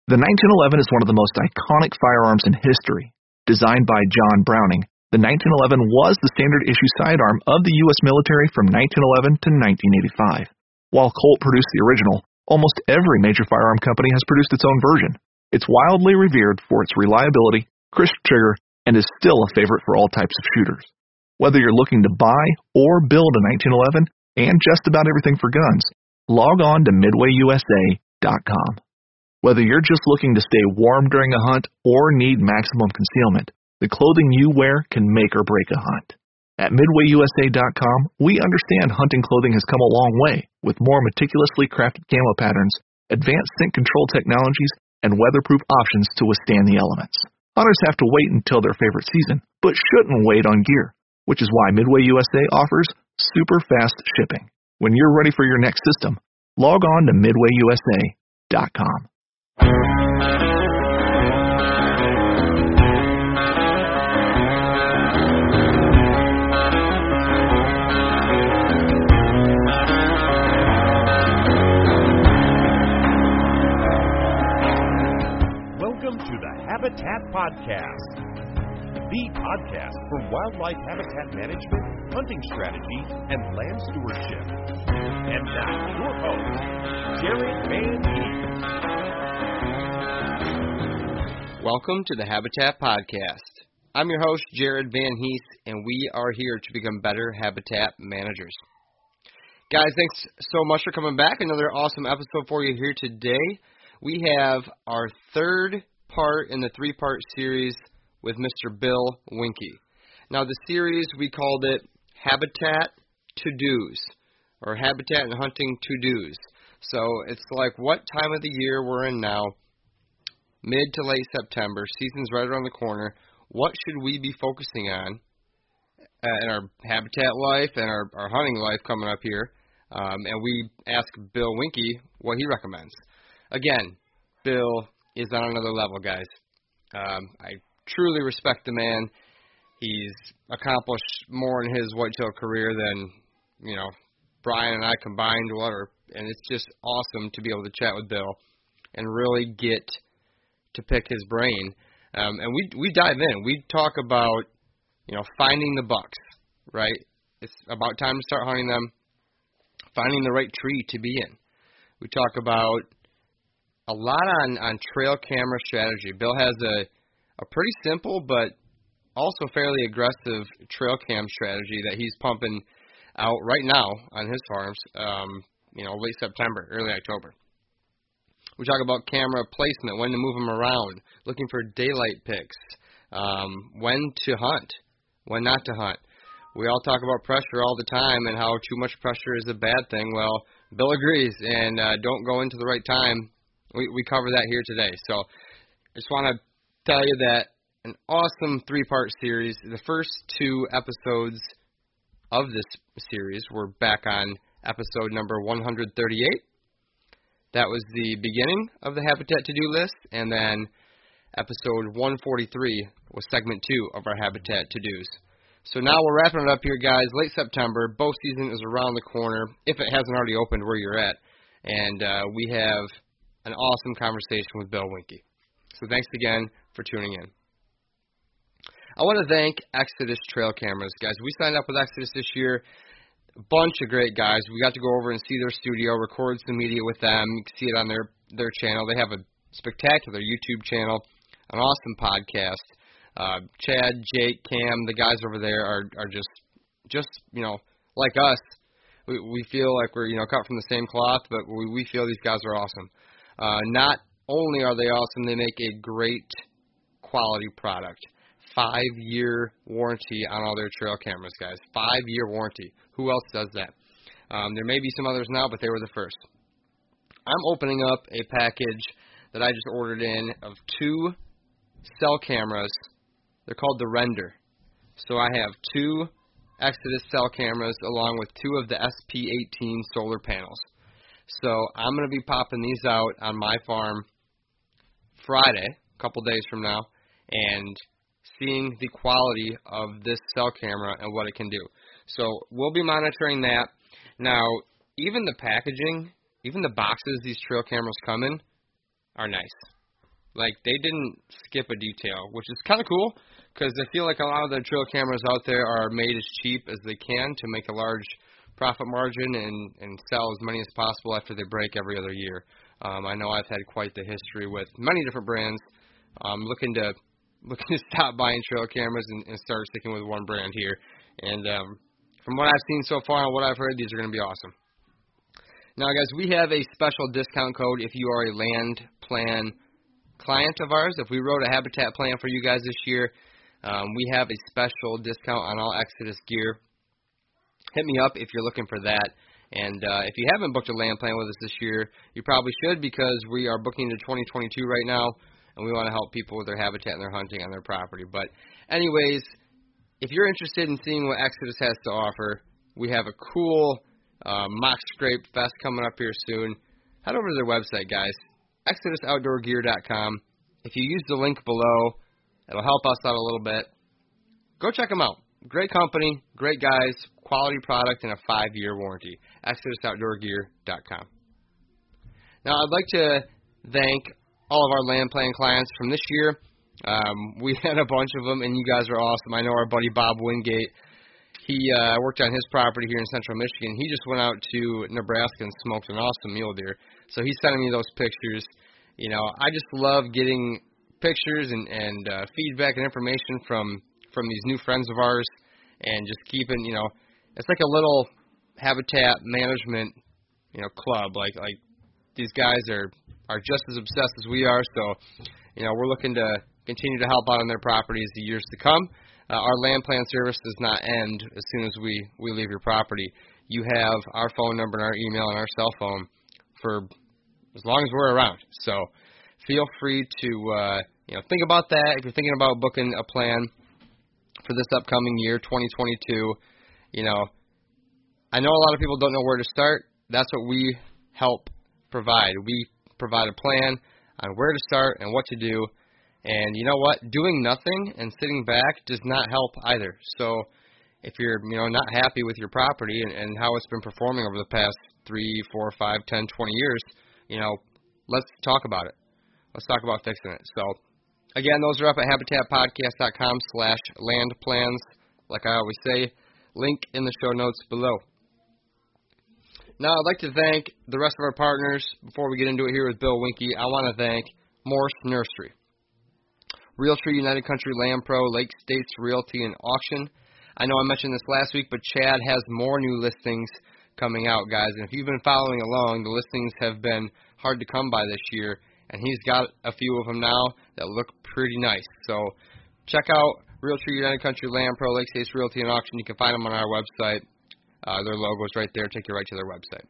The 1911 is one of the most iconic firearms in history. Designed by John Browning, the 1911 was the standard issue sidearm of the U.S. military from 1911 to 1985. While Colt produced the original, almost every major firearm company has produced its own version. It's wildly revered for its reliability, crisp trigger, and is still a favorite for all types of shooters. Whether you're looking to buy or build a 1911 and just about everything for guns, log on to MidwayUSA.com. Whether you're just looking to stay warm during a hunt or need maximum concealment, the clothing you wear can make or break a hunt. At MidwayUSA.com, we understand hunting clothing has come a long way, with more meticulously crafted camo patterns, advanced scent control technologies, and weatherproof options to withstand the elements. Hunters have to wait until their favorite season, but shouldn't wait on gear, which is why Midway USA offers super fast shipping. When you're ready for your next system, log on to MidwayUSA.com. Welcome to the Habitat Podcast, the podcast for wildlife habitat management, hunting strategy, and land stewardship. And now, your host, Jared Van Heath. Welcome to the Habitat Podcast. I'm your host, Jared Van Heath, and we are here to become better habitat managers. Guys, thanks so much for coming back. Another awesome episode for you here today. We have our third part in the three-part series with Mr. Bill Winke. Now, the series, we called it Habitat To-Dos, or Habitat and Hunting To-Dos. So it's like what time of the year we're in now, mid to late September, season's right around the corner. What should we be focusing on in our habitat life and our hunting life coming up here? And we ask Bill Winke what he recommends. Again, Bill is on another level, guys. I truly respect the man. He's accomplished more in his whitetail career than, Brian and I combined, whatever. And it's just awesome to be able to chat with Bill and really get to pick his brain. And we dive in. We talk about, finding the bucks, right? It's about time to start hunting them, finding the right tree to be in. We talk about a lot on trail camera strategy. Bill has a pretty simple but also fairly aggressive trail cam strategy that he's pumping out right now on his farms, late September, early October. We talk about camera placement, when to move them around, looking for daylight picks, when to hunt, when not to hunt. We all talk about pressure all the time and how too much pressure is a bad thing. Well, Bill agrees, and don't go into the right time. We cover that here today. So I just want to tell you that an awesome three-part series. The first two episodes of this series were back on episode number 138. That was the beginning of the Habitat To-Do list, and then episode 143 was segment 2 of our Habitat To-Dos. So now we're wrapping it up here, guys. Late September, bow season is around the corner, if it hasn't already opened where you're at, and we have an awesome conversation with Bill Winke. So thanks again for tuning in. I want to thank Exodus Trail Cameras, guys. We signed up with Exodus this year. A bunch of great guys. We got to go over and see their studio, record some media with them. You can see it on their channel. They have a spectacular YouTube channel, an awesome podcast. Chad, Jake, Cam, the guys over there are just like us. We feel like we're cut from the same cloth, but we feel these guys are awesome. Not only are they awesome, they make a great quality product. 5-year warranty on all their trail cameras, guys. 5-year warranty. Who else does that? There may be some others now, but they were the first. I'm opening up a package that I just ordered in of 2 cell cameras. They're called the Render. So I have 2 Exodus cell cameras along with 2 of the SP18 solar panels. So I'm going to be popping these out on my farm Friday, a couple days from now, and seeing the quality of this cell camera and what it can do. So we'll be monitoring that. Now, even the packaging, even the boxes these trail cameras come in are nice. Like, they didn't skip a detail, which is kind of cool because I feel like a lot of the trail cameras out there are made as cheap as they can to make a large profit margin and sell as many as possible after they break every other year. I know I've had quite the history with many different brands. Looking to stop buying trail cameras and start sticking with one brand here. And from what I've seen so far and what I've heard, these are going to be awesome. Now, guys, we have a special discount code if you are a land plan client of ours. If we wrote a habitat plan for you guys this year, we have a special discount on all Exodus gear. Hit me up if you're looking for that. And if you haven't booked a land plan with us this year, you probably should because we are booking to 2022 right now, and we want to help people with their habitat and their hunting on their property. But anyways, if you're interested in seeing what Exodus has to offer, we have a cool mock scrape fest coming up here soon. Head over to their website, guys, ExodusOutdoorGear.com. If you use the link below, it'll help us out a little bit. Go check them out. Great company, great guys, quality product, and a 5-year warranty. ExodusOutdoorGear.com. Now, I'd like to thank all of our land plan clients from this year. We had a bunch of them, and you guys are awesome. I know our buddy Bob Wingate. He worked on his property here in central Michigan. He just went out to Nebraska and smoked an awesome mule deer. So he's sending me those pictures. You know, I just love getting pictures and feedback and information from these new friends of ours, and just keeping, you know, it's like a little habitat management, you know, club. Like these guys are just as obsessed as we are. So, you know, we're looking to continue to help out on their properties the years to come. Our land plan service does not end as soon as we leave your property. You have our phone number and our email and our cell phone for as long as we're around. So feel free to you know, think about that. If you're thinking about booking a plan for this upcoming year, 2022, you know, I know a lot of people don't know where to start. That's what we help provide. We provide a plan on where to start and what to do. And you know what? Doing nothing and sitting back does not help either. So if you're, you know, not happy with your property and how it's been performing over the past 3, 4, 5, 10, 20 years, you know, let's talk about it. Let's talk about fixing it. So, again, those are up at habitatpodcast.com/landplans. Like I always say, link in the show notes below. Now, I'd like to thank the rest of our partners. Before we get into it here with Bill Winke, I want to thank Morse Nursery, Realtree United Country Land Pro, Lake States Realty and Auction. I know I mentioned this last week, but Chad has more new listings coming out, guys. And if you've been following along, the listings have been hard to come by this year, and he's got a few of them now that look pretty nice. So check out Realtree United Country Land Pro, Lake States Realty and Auction. You can find them on our website. Their logo's right there. Take you right to their website.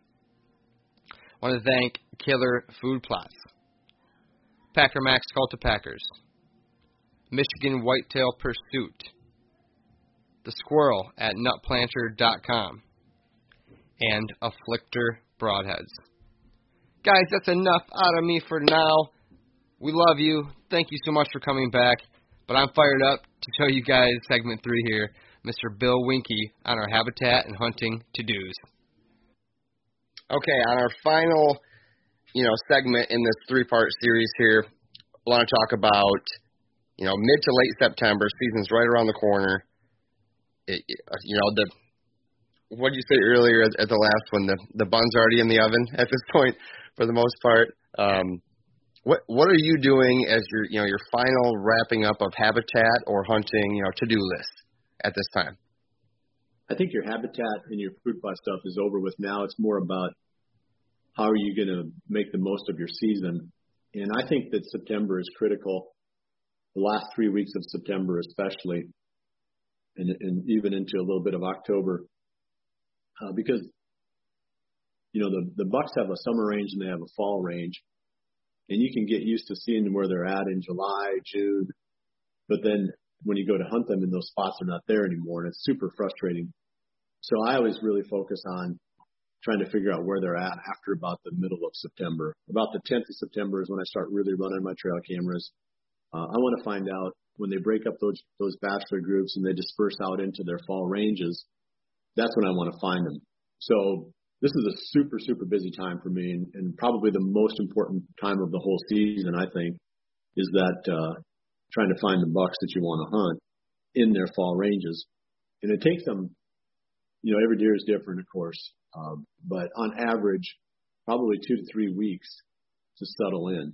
I want to thank Killer Food Plots, Packer Max Cultipackers, Michigan Whitetail Pursuit, The Squirrel at nutplanter.com, and Afflictor Broadheads. Guys, that's enough out of me for now. We love you. Thank you so much for coming back. But I'm fired up to show you guys segment 3 here, Mr. Bill Winke on our habitat and hunting to-dos. Okay, on our final, segment in this 3-part series here, I want to talk about, mid to late September. Season's right around the corner. What did you say earlier at the last one? The bun's already in the oven at this point, for the most part. What are you doing as your final wrapping up of habitat or hunting to-do list at this time? I think your habitat and your food plot stuff is over with now. It's more about how are you going to make the most of your season. And I think that September is critical, the last 3 weeks of September especially, and even into a little bit of October, because, the bucks have a summer range and they have a fall range, and you can get used to seeing where they're at in July, June, but then when you go to hunt them and those spots are not there anymore, and it's super frustrating. So I always really focus on trying to figure out where they're at after about the middle of September. About the 10th of September is when I start really running my trail cameras. I want to find out when they break up those bachelor groups and they disperse out into their fall ranges. That's when I want to find them. So this is a super, super busy time for me, and probably the most important time of the whole season, I think. is that trying to find the bucks that you want to hunt in their fall ranges. And it takes them, every deer is different, of course, but on average, probably 2 to 3 weeks to settle in.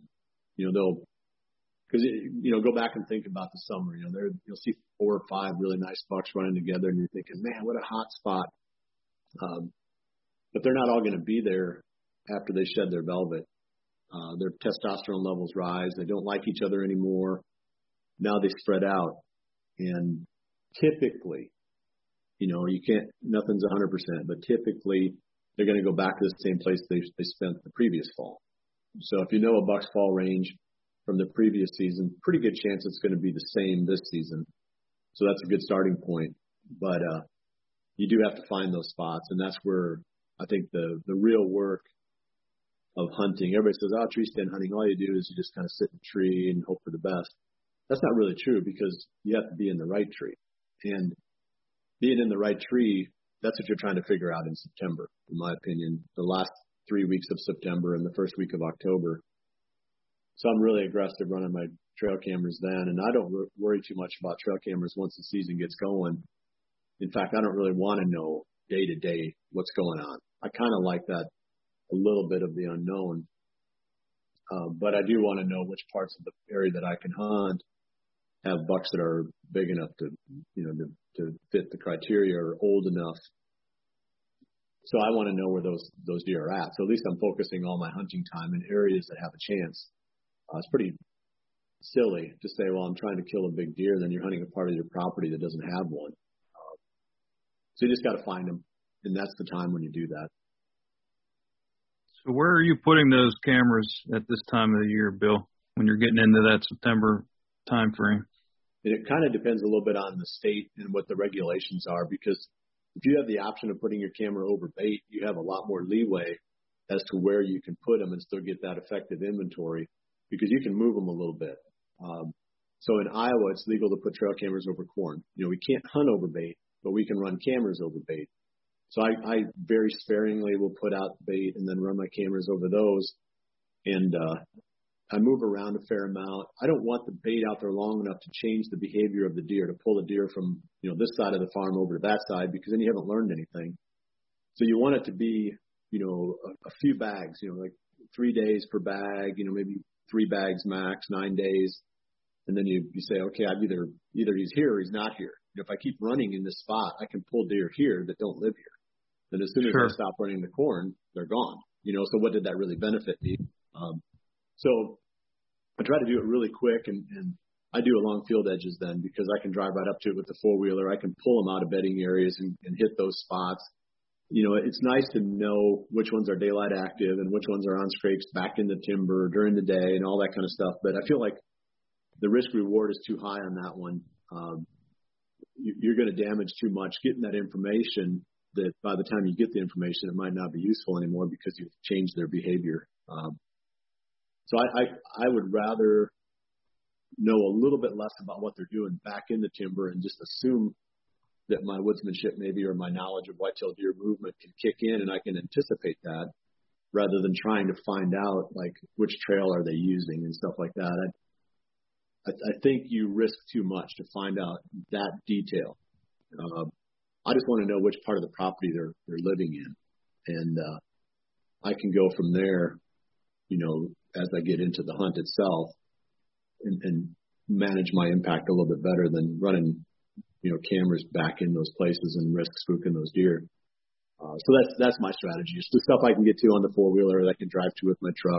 Go back and think about the summer. You'll see 4 or 5 really nice bucks running together, and you're thinking, man, what a hot spot. But they're not all going to be there after they shed their velvet. Their testosterone levels rise. They don't like each other anymore. Now they spread out. And typically, nothing's 100%, but typically they're going to go back to the same place they spent the previous fall. So if you know a buck's fall range from the previous season, pretty good chance it's going to be the same this season. So that's a good starting point. But you do have to find those spots, and that's where I think the real work of hunting. Everybody says, tree stand hunting, all you do is you just kind of sit in a tree and hope for the best. That's not really true, because you have to be in the right tree. And being in the right tree, that's what you're trying to figure out in September, in my opinion, the last 3 weeks of September and the first week of October. So I'm really aggressive running my trail cameras then, and I don't worry too much about trail cameras once the season gets going. In fact, I don't really want to know day to day what's going on. I kind of like that, a little bit of the unknown. But I do want to know which parts of the area that I can hunt have bucks that are big enough to fit the criteria, or old enough. So I want to know where those deer are at. So at least I'm focusing all my hunting time in areas that have a chance. It's pretty silly to say, well, I'm trying to kill a big deer, and then you're hunting a part of your property that doesn't have one. So you just got to find them, and that's the time when you do that. So where are you putting those cameras at this time of the year, Bill, when you're getting into that September time frame? And it kind of depends a little bit on the state and what the regulations are, because if you have the option of putting your camera over bait, you have a lot more leeway as to where you can put them and still get that effective inventory, because you can move them a little bit. So in Iowa, it's legal to put trail cameras over corn. We can't hunt over bait, but we can run cameras over bait. So I very sparingly will put out bait and then run my cameras over those. And I move around a fair amount. I don't want the bait out there long enough to change the behavior of the deer, to pull the deer from this side of the farm over to that side, because then you haven't learned anything. So you want it to be a few bags, like 3 days per bag, maybe 3 bags max, 9 days. And then you say, okay, either he's here or he's not here. If I keep running in this spot, I can pull deer here that don't live here. And as soon as I stop running the corn, they're gone. So what did that really benefit me? So I try to do it really quick, and I do along field edges then, because I can drive right up to it with the 4-wheeler. I can pull them out of bedding areas and hit those spots. It's nice to know which ones are daylight active and which ones are on scrapes back in the timber during the day and all that kind of stuff. But I feel like the risk reward is too high on that one. You're going to damage too much getting that information, that by the time you get the information, it might not be useful anymore because you've changed their behavior. So I would rather know a little bit less about what they're doing back in the timber and just assume that my woodsmanship maybe, or my knowledge of whitetail deer movement can kick in and I can anticipate that, rather than trying to find out like which trail are they using and stuff like that. I think you risk too much to find out that detail. I just want to know which part of the property they're living in, and I can go from there, as I get into the hunt itself, and manage my impact a little bit better than running, cameras back in those places and risk spooking those deer. So that's my strategy. It's the stuff I can get to on the 4-wheeler that I can drive to with my truck.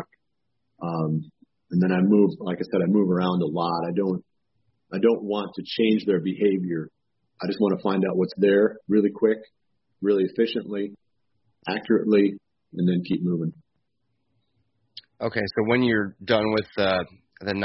And then I move, like I said, I move around a lot. I don't want to change their behavior. I just want to find out what's there really quick, really efficiently, accurately, and then keep moving. Okay, so when you're done with the 9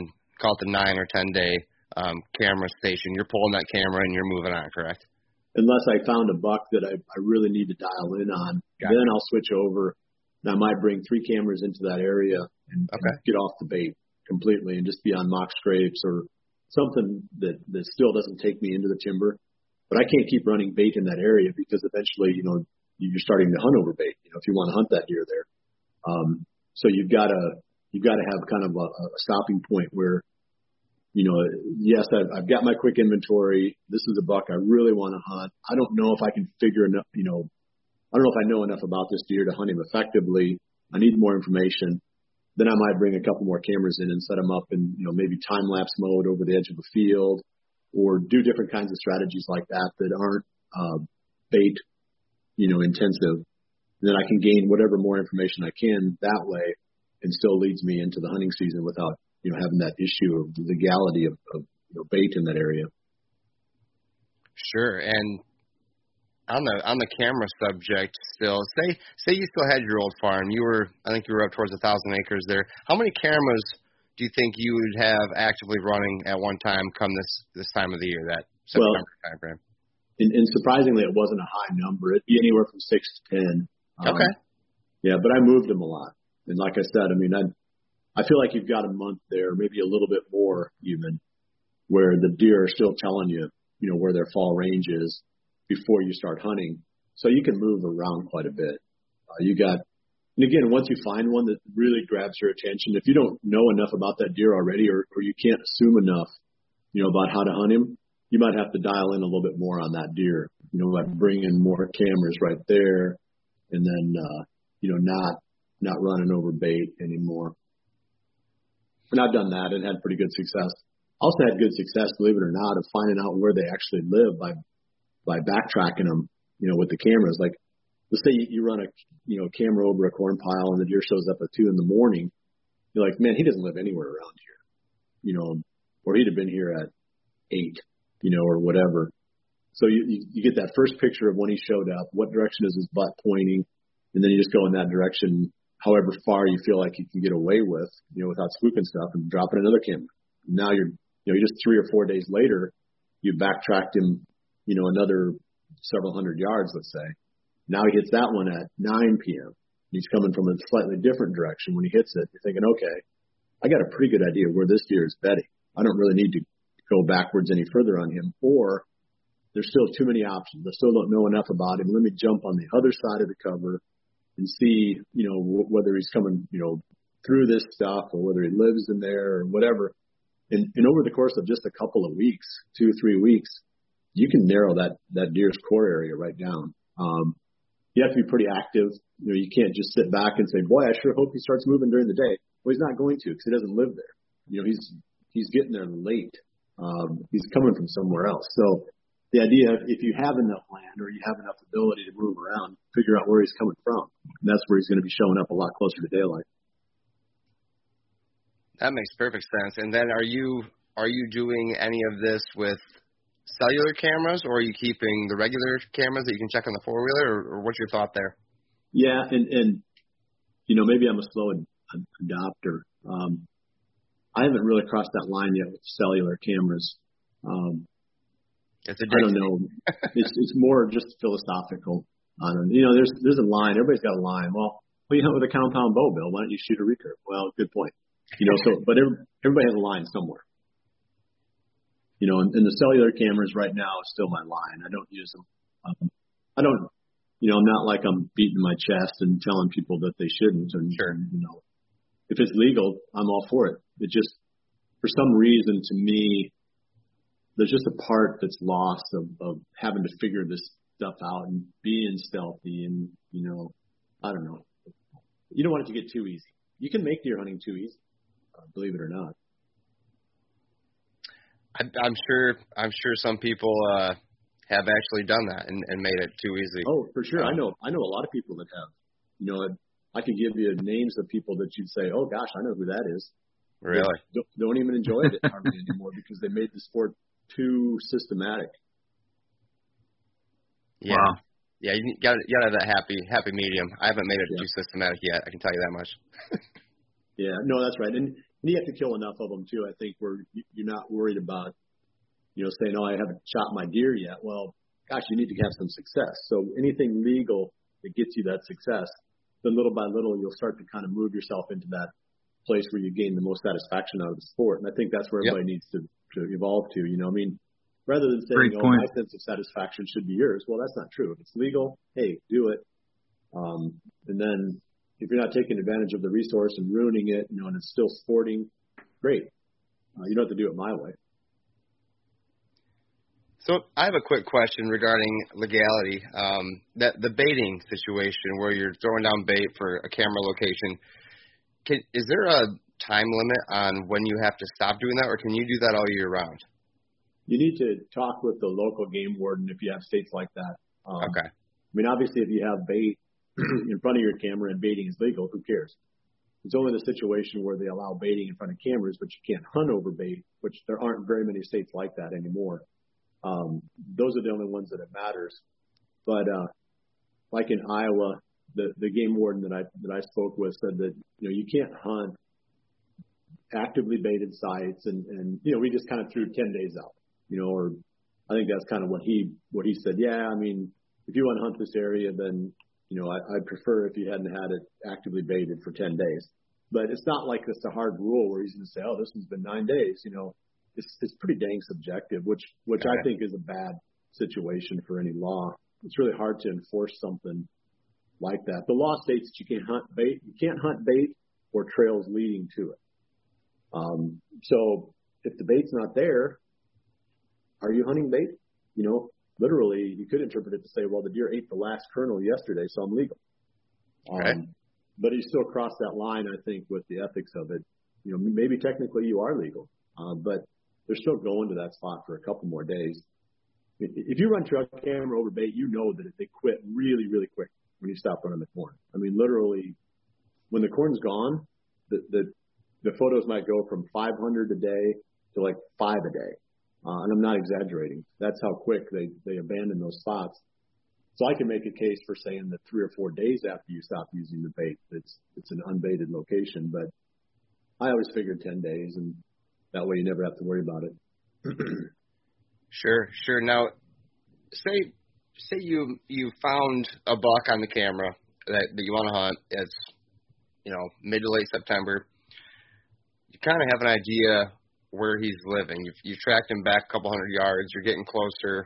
or 10 day camera station, you're pulling that camera and you're moving on, correct? Unless I found a buck that I really need to dial in on, then I'll switch over. And I might bring 3 cameras into that area and get off the bait completely and just be on mock scrapes or something that still doesn't take me into the timber. But I can't keep running bait in that area, because eventually, you're starting to hunt over bait, if you want to hunt that deer there. So you've got to you've got to have kind of a stopping point where, you know, yes, I've got my quick inventory. This is a buck I really want to hunt. I don't know if I can figure enough, you know, I don't know if I know enough about this deer to hunt him effectively. I need more information. Then I might bring a couple more cameras in and set them up in, you know, maybe time-lapse mode over the edge of a field, or do different kinds of strategies like that aren't bait, you know, intensive. And then I can gain whatever more information I can that way, and still leads me into the hunting season without, you know, having that issue of the legality of you know, bait in that area. Sure. And on the camera subject still, say you still had your old farm. I think you were up towards 1,000 acres there. How many cameras do you think you would have actively running at one time come this time of the year, that September time frame? And surprisingly, it wasn't a high number. It'd be anywhere from 6 to 10. Okay. Yeah, but I moved them a lot. And like I said, I mean, I feel like you've got a month there, maybe a little bit more even, where the deer are still telling you, you know, where their fall range is before you start hunting. So you can move around quite a bit. And again, once you find one that really grabs your attention, if you don't know enough about that deer already, or you can't assume enough, you know, about how to hunt him, you might have to dial in a little bit more on that deer, you know, like bring in more cameras right there, and then, you know, not running over bait anymore. And I've done that and had pretty good success. Also had good success, believe it or not, of finding out where they actually live by backtracking them, you know, with the cameras. Like, let's say you run a camera over a corn pile and the deer shows up at 2 a.m. You're like, man, he doesn't live anywhere around here, you know, or he'd have been here at 8, you know, or whatever. So you get that first picture of when he showed up, what direction is his butt pointing, and then you just go in that direction, however far you feel like you can get away with, you know, without spooking stuff, and dropping another camera. Now you're just 3 or 4 days later, you backtracked him, you know, another several hundred yards, let's say. Now he hits that one at 9 p.m. He's coming from a slightly different direction. When he hits it, you're thinking, okay, I got a pretty good idea where this deer is bedding. I don't really need to go backwards any further on him, or there's still too many options. I still don't know enough about him. Let me jump on the other side of the cover and see, you know, whether he's coming, you know, through this stuff, or whether he lives in there or whatever. And over the course of just a couple of weeks, 2-3 weeks, you can narrow that deer's core area right down. You have to be pretty active. You know, you can't just sit back and say, boy, I sure hope he starts moving during the day. Well, he's not going to, because he doesn't live there. You know, he's getting there late. He's coming from somewhere else. So the idea of, if you have enough land or you have enough ability to move around, figure out where he's coming from. And that's where he's going to be showing up a lot closer to daylight. That makes perfect sense. And then are you doing any of this with cellular cameras, or are you keeping the regular cameras that you can check on the four-wheeler, or what's your thought there? Yeah, and you know, maybe I'm a slow adopter. I haven't really crossed that line yet with cellular cameras. I don't know. It's more just philosophical. You know, there's a line. Everybody's got a line. Well, you hunt with a compound bow, Bill. Why don't you shoot a recurve? Well, good point. You know, so but everybody has a line somewhere. You know, and the cellular cameras right now is still my line. I don't use them. I don't. You know, I'm not like I'm beating my chest and telling people that they shouldn't. And, sure. You know, if it's legal, I'm all for it. It just, for some reason, to me, there's just a part that's lost of having to figure this stuff out and being stealthy, and, you know, I don't know. You don't want it to get too easy. You can make deer hunting too easy, believe it or not. I'm sure some people have actually done that and made it too easy. Oh, for sure. I know a lot of people that have. You know, I could give you names of people that you'd say, oh gosh, I know who that is. Really? They don't even enjoy it hardly anymore because they made the sport too systematic. Yeah. Wow. Yeah, you got to have that happy medium. I haven't made it too systematic yet. I can tell you that much. Yeah, no, that's right. And you have to kill enough of them too. I think where you're not worried about, you know, saying, "Oh, I haven't shot my deer yet." Well, gosh, you need to have some success. So anything legal that gets you that success, then little by little you'll start to kind of move yourself into that place where you gain the most satisfaction out of the sport. And I think that's where everybody needs to evolve to. You know, I mean, rather than saying, "Oh, my sense of satisfaction should be yours," well, that's not true. If it's legal, hey, do it. And then, if you're not taking advantage of the resource and ruining it, and it's still sporting, great. You don't have to do it my way. So I have a quick question regarding legality. That the baiting situation where you're throwing down bait for a camera location, is there a time limit on when you have to stop doing that, or can you do that all year round? You need to talk with the local game warden if you have states like that. Okay. I mean, obviously, if you have bait in front of your camera and baiting is legal, who cares? It's only the situation where they allow baiting in front of cameras, but you can't hunt over bait, which there aren't very many states like that anymore. Those are the only ones that it matters. But like in Iowa, the game warden that I spoke with said that you can't hunt actively baited sites, and we just kind of threw 10 days out, or I think that's kind of what he said. Yeah, I mean, if you want to hunt this area, then I'd prefer if you hadn't had it actively baited for 10 days. But it's not like it's a hard rule where he's going to say, oh, this one's been 9 days. It's pretty dang subjective, which I think is a bad situation for any law. It's really hard to enforce something like that. The law states that you can't hunt bait or trails leading to it. So if the bait's not there, are you hunting bait? Literally, you could interpret it to say, well, the deer ate the last kernel yesterday, so I'm legal. But you still cross that line, I think, with the ethics of it. Maybe technically you are legal, but they're still going to that spot for a couple more days. If you run trail camera over bait, that they quit really, really quick when you stop running the corn. I mean, literally, when the corn's gone, the photos might go from 500 a day to like 5 a day. And I'm not exaggerating. That's how quick they abandon those spots. So I can make a case for saying that 3 or 4 days after you stop using the bait, it's an unbaited location. But I always figured 10 days, and that way you never have to worry about it. Sure. Now, say you found a buck on the camera that you want to hunt. It's mid to late September. You kind of have an idea where he's living. You've tracked him back a couple hundred yards. You're getting closer.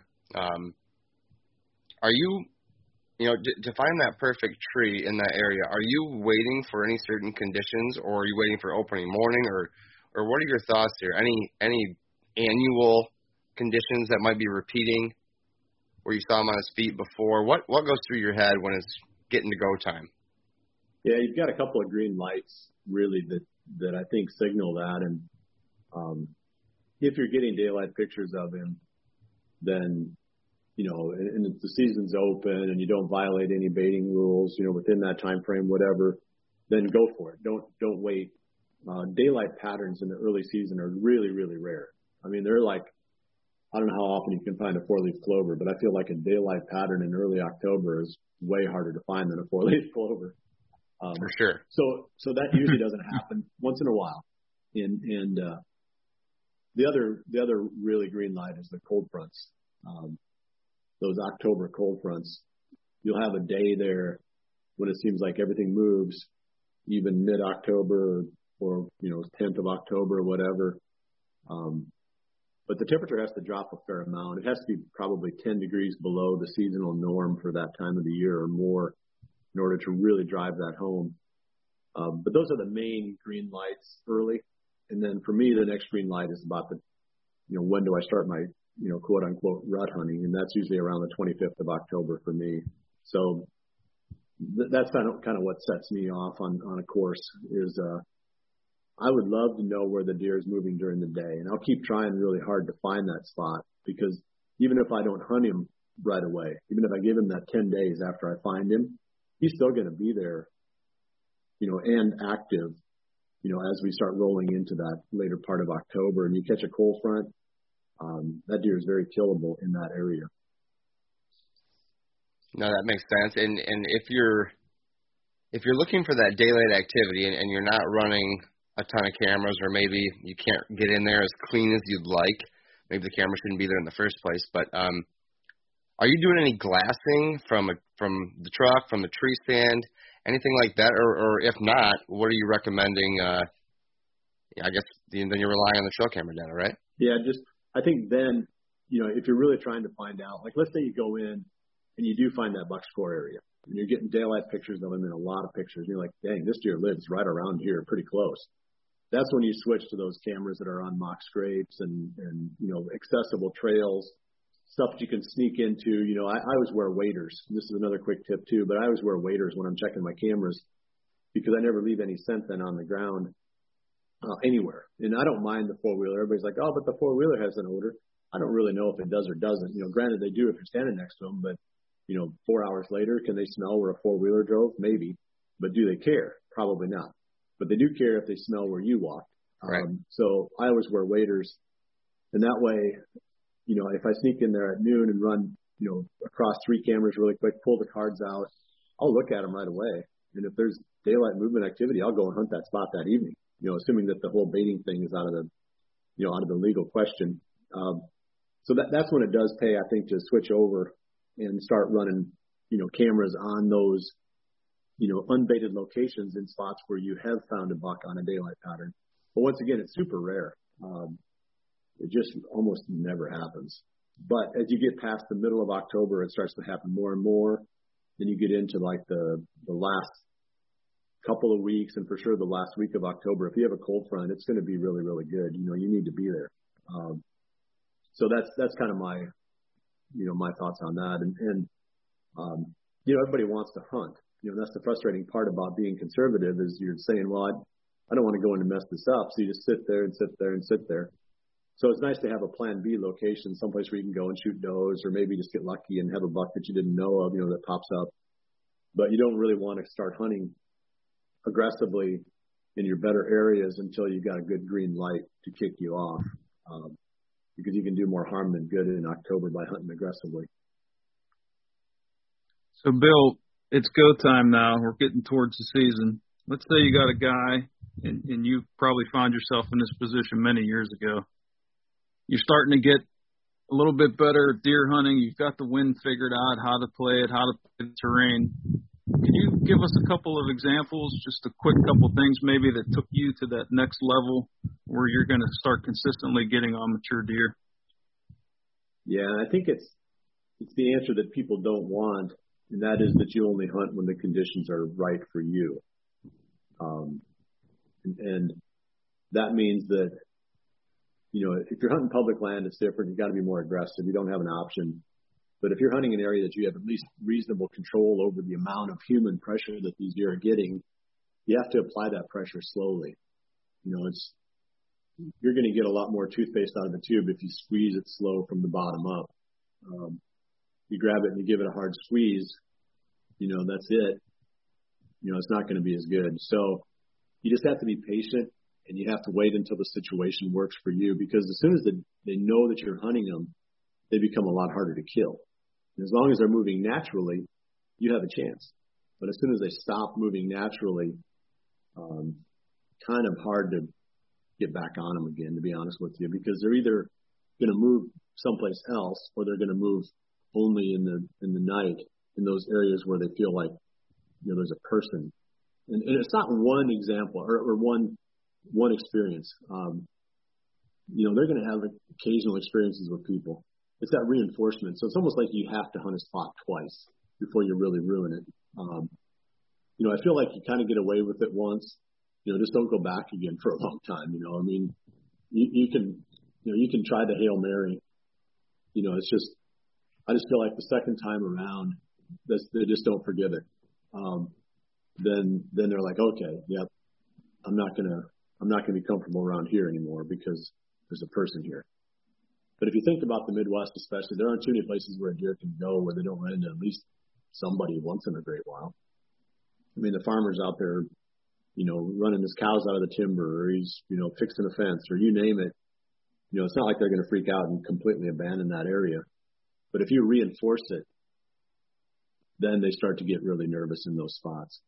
Are you, to find that perfect tree in that area, are you waiting for any certain conditions, or are you waiting for opening morning, or what are your thoughts here? Any annual conditions that might be repeating where you saw him on his feet before? What goes through your head when it's getting to go time? Yeah, you've got a couple of green lights really that I think signal that, and if you're getting daylight pictures of him, then, and the season's open and you don't violate any baiting rules, within that time frame, whatever, then go for it. Don't wait. Daylight patterns in the early season are really, really rare. I mean, they're like, I don't know how often you can find a 4-leaf clover, but I feel like a daylight pattern in early October is way harder to find than a 4-leaf clover. For sure. So that usually doesn't happen once in a while. And the other really green light is the cold fronts. Those October cold fronts. You'll have a day there when it seems like everything moves, even mid-October or 10th of October or whatever. But the temperature has to drop a fair amount. It has to be probably 10 degrees below the seasonal norm for that time of the year or more in order to really drive that home. But those are the main green lights early. And then for me, the next green light is about when do I start my, quote unquote rut hunting? And that's usually around the 25th of October for me. So that's kind of what sets me off on a course is, I would love to know where the deer is moving during the day. And I'll keep trying really hard to find that spot, because even if I don't hunt him right away, even if I give him that 10 days after I find him, he's still going to be there, and active, as we start rolling into that later part of October. And you catch a cold front, that deer is very killable in that area. No, that makes sense. And if you're looking for that daylight activity and you're not running a ton of cameras, or maybe you can't get in there as clean as you'd like, maybe the camera shouldn't be there in the first place, but are you doing any glassing from the truck, from the tree stand, anything like that? Or if not, what are you recommending? I guess then you're relying on the trail camera data, right? Yeah, I think then, if you're really trying to find out, like let's say you go in and you do find that buck score area, and you're getting daylight pictures of them in a lot of pictures. And you're like, dang, this deer lives right around here, pretty close. That's when you switch to those cameras that are on mock scrapes and accessible trails, stuff that you can sneak into. I always wear waders. This is another quick tip too, but I always wear waders when I'm checking my cameras because I never leave any scent then on the ground anywhere. And I don't mind the four-wheeler. Everybody's like, oh, but the four-wheeler has an odor. I don't really know if it does or doesn't. Granted they do if you're standing next to them, but 4 hours later, can they smell where a four-wheeler drove? Maybe. But do they care? Probably not. But they do care if they smell where you walked. Right. So I always wear waders. And that way, if I sneak in there at noon and run, across 3 cameras really quick, pull the cards out, I'll look at them right away. And if there's daylight movement activity, I'll go and hunt that spot that evening, assuming that the whole baiting thing is out of the legal question. So that's when it does pay, I think, to switch over and start running, cameras on those, unbaited locations in spots where you have found a buck on a daylight pattern. But once again, it's super rare. It just almost never happens. But as you get past the middle of October, it starts to happen more and more. Then you get into like the last couple of weeks, and for sure the last week of October. If you have a cold front, it's going to be really, really good. You need to be there. So that's kind of my thoughts on that. And everybody wants to hunt. That's the frustrating part about being conservative is you're saying, well, I don't want to go in and mess this up. So you just sit there and sit there and sit there. So it's nice to have a plan B location, someplace where you can go and shoot does, or maybe just get lucky and have a buck that you didn't know of, that pops up. But you don't really want to start hunting aggressively in your better areas until you got a good green light to kick you off. Because you can do more harm than good in October by hunting aggressively. So, Bill, it's go time now. We're getting towards the season. Let's say you got a guy, and you probably found yourself in this position many years ago. You're starting to get a little bit better at deer hunting. You've got the wind figured out, how to play it, how to play the terrain. Can you give us a couple of examples, just a quick couple things maybe that took you to that next level where you're going to start consistently getting on mature deer? Yeah, I think it's the answer that people don't want, and that is that you only hunt when the conditions are right for you. And that means that, if you're hunting public land, it's different. You got to be more aggressive. You don't have an option. But if you're hunting an area that you have at least reasonable control over the amount of human pressure that these deer are getting, you have to apply that pressure slowly. You're going to get a lot more toothpaste out of the tube if you squeeze it slow from the bottom up. You grab it and you give it a hard squeeze, that's it. It's not going to be as good. So you just have to be patient, and you have to wait until the situation works for you, because as soon as they know that you're hunting them, they become a lot harder to kill. And as long as they're moving naturally, you have a chance. But as soon as they stop moving naturally, kind of hard to get back on them again, to be honest with you, because they're either going to move someplace else, or they're going to move only in the night in those areas where they feel like there's a person. And it's not one example or one experience. They're going to have occasional experiences with people. It's that reinforcement. So it's almost like you have to hunt a spot twice before you really ruin it. I feel like you kind of get away with it once. Just don't go back again for a long time. You can try the Hail Mary. I just feel like the second time around, they just don't forgive it. Then they're like, okay, yep, I'm not gonna be comfortable around here anymore because there's a person here. But if you think about the Midwest, especially, there aren't too many places where a deer can go where they don't run into at least somebody once in a great while. I mean, the farmer's out there, running his cows out of the timber, or he's, fixing a fence, or you name it. It's not like they're going to freak out and completely abandon that area. But if you reinforce it, then they start to get really nervous in those spots.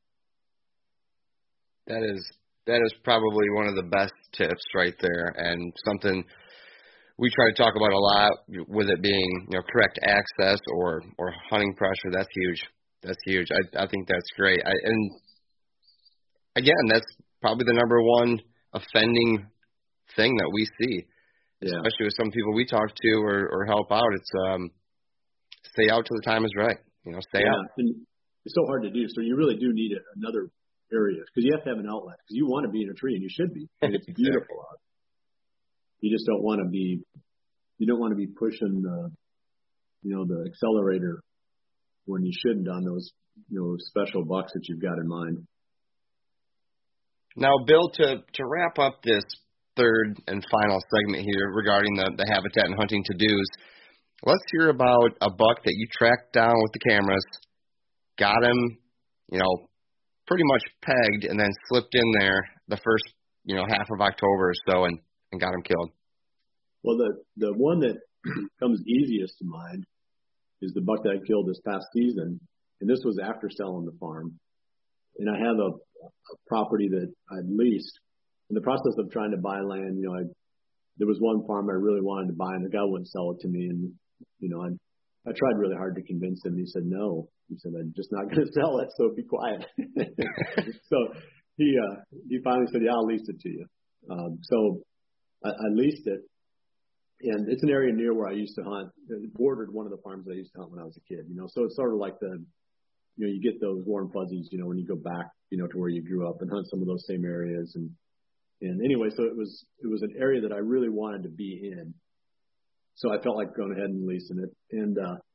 That is probably one of the best tips right there, and something we try to talk about a lot, with it being correct access or hunting pressure. That's huge. That's huge. I think that's great. And again, that's probably the number one offending thing that we see, especially with some people we talk to or help out. It's stay out till the time is right. Stay out. it's so hard to do. So you really do need another area because you have to have an outlet because you want to be in a tree and you should be. And it's beautiful out. You just don't want to be. You don't want to be pushing the accelerator when you shouldn't on those special bucks that you've got in mind. Now, Bill, to wrap up this third and final segment here regarding the habitat and hunting to-dos, let's hear about a buck that you tracked down with the cameras, got him, pretty much pegged, and then slipped in there the first, half of October or so and got him killed. Well, the one that comes easiest to mind is the buck that I killed this past season, and this was after selling the farm. And I have a property that I'd leased. In the process of trying to buy land, there was one farm I really wanted to buy, and the guy wouldn't sell it to me. And I tried really hard to convince him. He said no. He said I'm just not going to sell it, so be quiet. So he finally said, yeah, I'll lease it to you. So I leased it. And it's an area near where I used to hunt. It bordered one of the farms I used to hunt when I was a kid, So it's sort of like you get those warm fuzzies, when you go back, to where you grew up and hunt some of those same areas. And anyway, so it was an area that I really wanted to be in. So I felt like going ahead and leasing it. And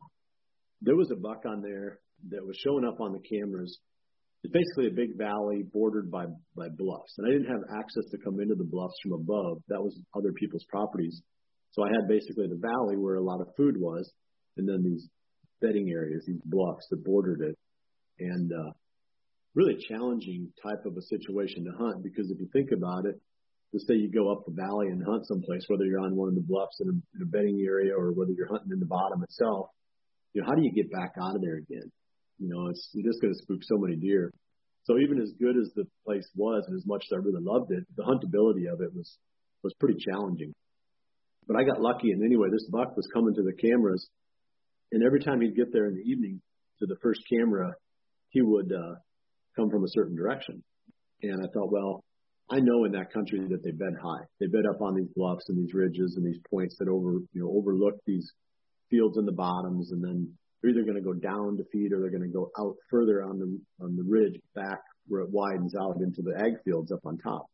there was a buck on there that was showing up on the cameras. It's basically a big valley bordered by bluffs. And I didn't have access to come into the bluffs from above. That was other people's properties. So I had basically the valley where a lot of food was, and then these bedding areas, these bluffs that bordered it. And really challenging type of a situation to hunt because if you think about it, let's say you go up the valley and hunt someplace, whether you're on one of the bluffs in a bedding area or whether you're hunting in the bottom itself, how do you get back out of there again? You're just going to spook so many deer. So even as good as the place was and as much as I really loved it, the huntability of it was pretty challenging. But I got lucky, and anyway, this buck was coming to the cameras, and every time he'd get there in the evening to the first camera, he would come from a certain direction. And I thought, well, I know in that country that they bed high. They bed up on these bluffs and these ridges and these points that overlook these fields in the bottoms, and then they're either going to go down to feed or they're going to go out further on the ridge back where it widens out into the ag fields up on top.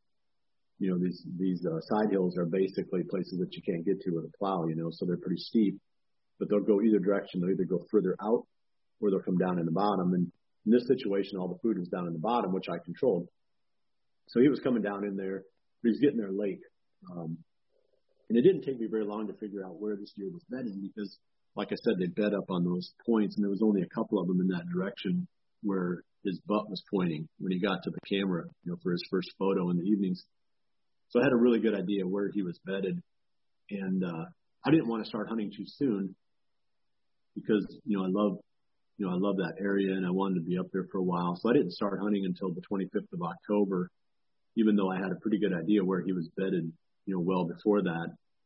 These side hills are basically places that you can't get to with a plow, so they're pretty steep, but they'll go either direction. They'll either go further out or they'll come down in the bottom. And in this situation, all the food was down in the bottom, which I controlled. So he was coming down in there, but he was getting there late. And it didn't take me very long to figure out where this deer was bedding because, like I said, they bed up on those points, and there was only a couple of them in that direction where his butt was pointing when he got to the camera, for his first photo in the evenings. So I had a really good idea where he was bedded, and I didn't want to start hunting too soon because I love that area and I wanted to be up there for a while. So I didn't start hunting until the 25th of October, even though I had a pretty good idea where he was bedded, well before that.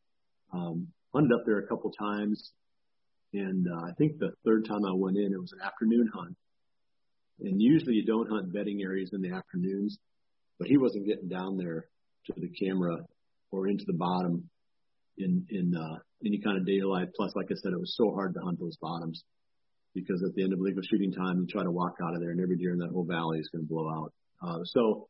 Hunted up there a couple times, and I think the third time I went in, it was an afternoon hunt. And usually you don't hunt bedding areas in the afternoons, but he wasn't getting down there to the camera or into the bottom in any kind of daylight. Plus, like I said, it was so hard to hunt those bottoms because at the end of legal shooting time, you try to walk out of there and every deer in that whole valley is going to blow out. So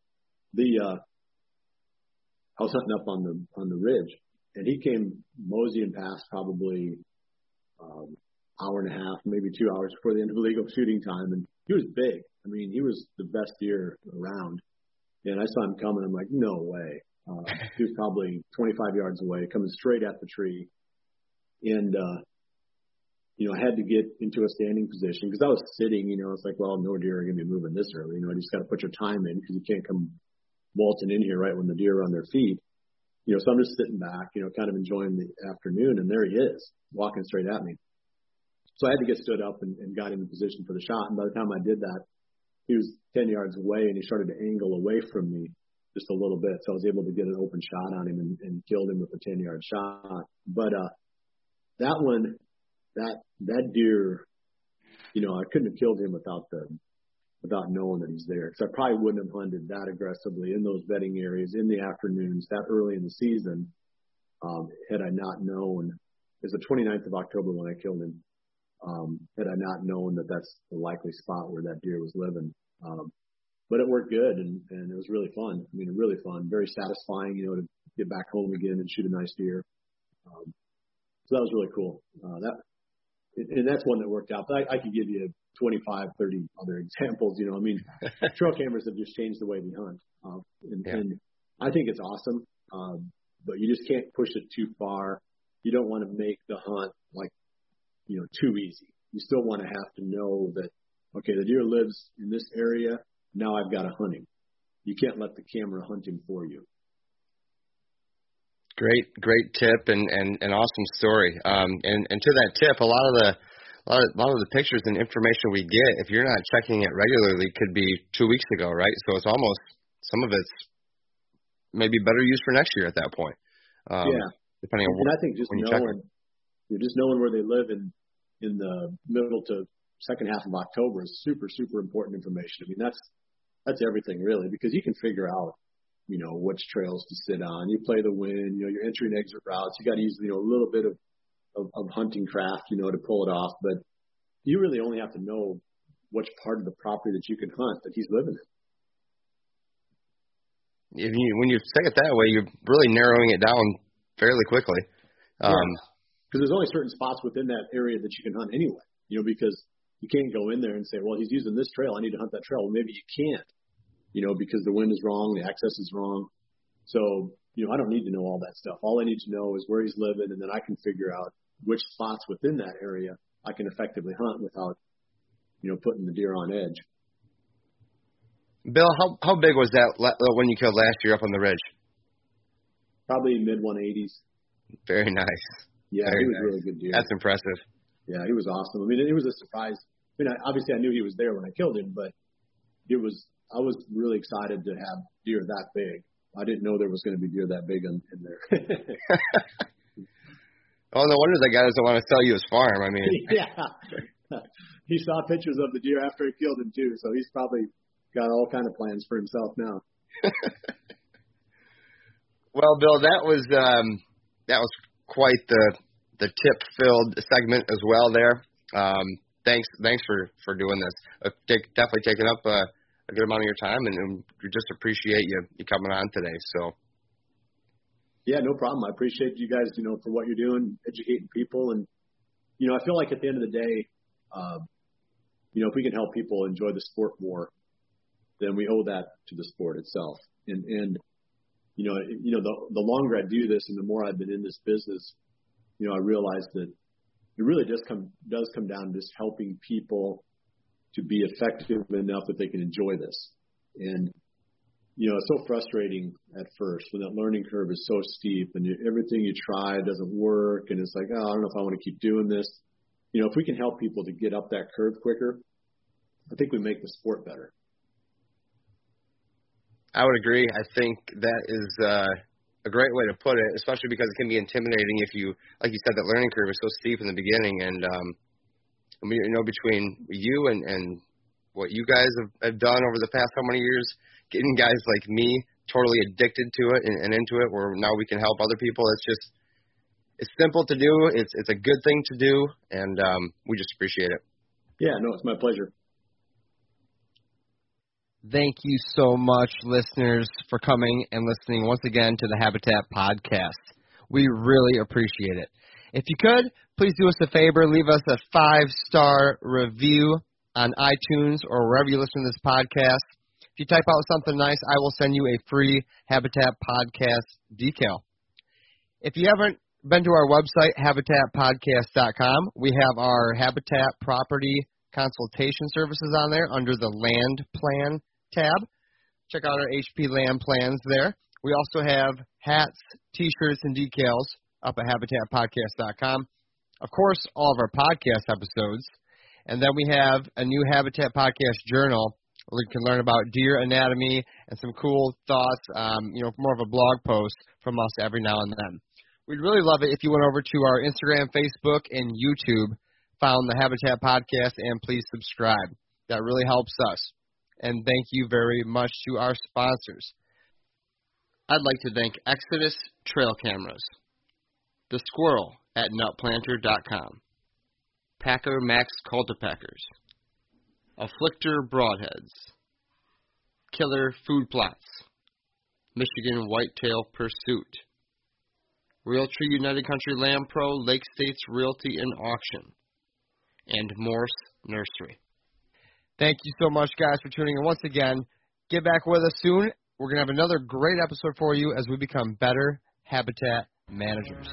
I was hunting up on the ridge, and he came moseying past probably hour and a half, maybe 2 hours before the end of legal shooting time, and he was big. I mean, he was the best deer around. And I saw him coming. I'm like, no way. He was probably 25 yards away, coming straight at the tree. And, I had to get into a standing position because I was sitting, it's like, well, no deer are going to be moving this early. You just got to put your time in because you can't come waltzing in here right when the deer are on their feet. So I'm just sitting back, kind of enjoying the afternoon. And there he is walking straight at me. So I had to get stood up and got in position for the shot. And by the time I did that, he was 10 yards away, and he started to angle away from me just a little bit. So I was able to get an open shot on him and killed him with a 10-yard shot. But that one, that deer, I couldn't have killed him without knowing that he's there. Because I probably wouldn't have hunted that aggressively in those bedding areas in the afternoons that early in the season had I not known. It was the 29th of October when I killed him. had I not known that that's the likely spot where that deer was living. But it worked good, and it was really fun. I mean, really fun, very satisfying, to get back home again and shoot a nice deer. So that was really cool. And that's one that worked out. But I could give you 25, 30 other examples. I mean, trail cameras have just changed the way we hunt. And I think it's awesome, but you just can't push it too far. You don't want to make the hunt too easy. You still want to have to know that, okay, the deer lives in this area. Now I've got to hunt him. You can't let the camera hunt him for you. Great tip and awesome story. And to that tip, a lot of the pictures and information we get, if you're not checking it regularly, could be 2 weeks ago, right? So it's almost, some of it's maybe better used for next year at that point. Depending on I think just knowing where they live in the middle to second half of October is super, super important information. I mean, that's everything really, because you can figure out, which trails to sit on. You play the wind, your entry and exit routes. You got to use, a little bit of hunting craft, to pull it off. But you really only have to know which part of the property that you can hunt that he's living in. When you say it that way, you're really narrowing it down fairly quickly. Because there's only certain spots within that area that you can hunt anyway, because you can't go in there and say, well, he's using this trail, I need to hunt that trail. Well, maybe you can't, because the wind is wrong, the access is wrong. So, I don't need to know all that stuff. All I need to know is where he's living, and then I can figure out which spots within that area I can effectively hunt without, putting the deer on edge. Bill, how big was that one you killed last year up on the ridge? Probably mid-180s. Very nice. Yeah, he was a really good deer. That's impressive. Yeah, he was awesome. I mean, it was a surprise. I mean, obviously I knew he was there when I killed him, but I was really excited to have deer that big. I didn't know there was going to be deer that big in there. Well, no wonder that guy doesn't want to sell you his farm. I mean, yeah, he saw pictures of the deer after I killed him too, so he's probably got all kind of plans for himself now. Well, Bill, that was quite the tip-filled segment as well there. Thanks for doing this. Definitely taking up a good amount of your time, and we just appreciate you coming on today. So. Yeah, no problem. I appreciate you guys, for what you're doing, educating people, and I feel like at the end of the day, if we can help people enjoy the sport more, then we owe that to the sport itself. And the longer I do this and the more I've been in this business, I realize that it really does come down to just helping people to be effective enough that they can enjoy this. And, it's so frustrating at first when that learning curve is so steep and everything you try doesn't work. And it's like, I don't know if I want to keep doing this. If we can help people to get up that curve quicker, I think we make the sport better. I would agree. I think that is a great way to put it, especially because it can be intimidating if you, like you said, that learning curve is so steep in the beginning. And, between you and what you guys have done over the past how many years, getting guys like me totally addicted to it and into it, where now we can help other people. It's simple to do. It's a good thing to do, and we just appreciate it. Yeah, no, it's my pleasure. Thank you so much, listeners, for coming and listening once again to the Habitat Podcast. We really appreciate it. If you could, please do us a favor, leave us a 5-star review on iTunes or wherever you listen to this podcast. If you type out something nice, I will send you a free Habitat Podcast decal. If you haven't been to our website, habitatpodcast.com, we have our Habitat Property Consultation Services on there under the Land Plan tab. Check out our HP Land Plans there. We also have hats, T-shirts, and decals up at habitatpodcast.com. Of course, all of our podcast episodes. And then we have a new Habitat Podcast journal where you can learn about deer anatomy and some cool thoughts, more of a blog post from us every now and then. We'd really love it if you went over to our Instagram, Facebook, and YouTube, found the Habitat Podcast, and please subscribe. That really helps us. And thank you very much to our sponsors. I'd like to thank Exodus Trail Cameras, The Squirrel at nutplanter.com, Packer Max Cultipackers, Afflictor Broadheads, Killer Food Plots, Michigan Whitetail Pursuit, Realtree United Country Land Pro, Lake States Realty and Auction, and Morse Nursery. Thank you so much, guys, for tuning in once again. Get back with us soon. We're going to have another great episode for you as we become better habitat managers.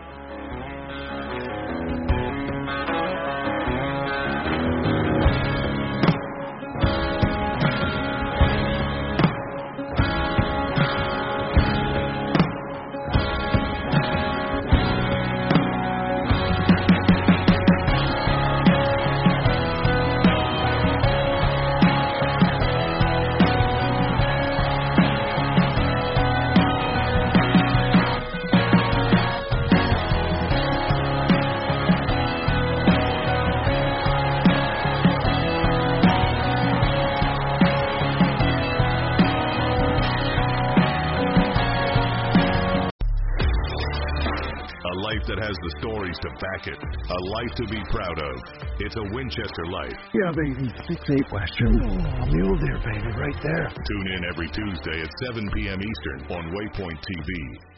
That has the stories to back it. A life to be proud of. It's a Winchester life. Yeah, baby. 6'8" Western. Mule deer, baby, right there. Tune in every Tuesday at 7 p.m. Eastern on Waypoint TV.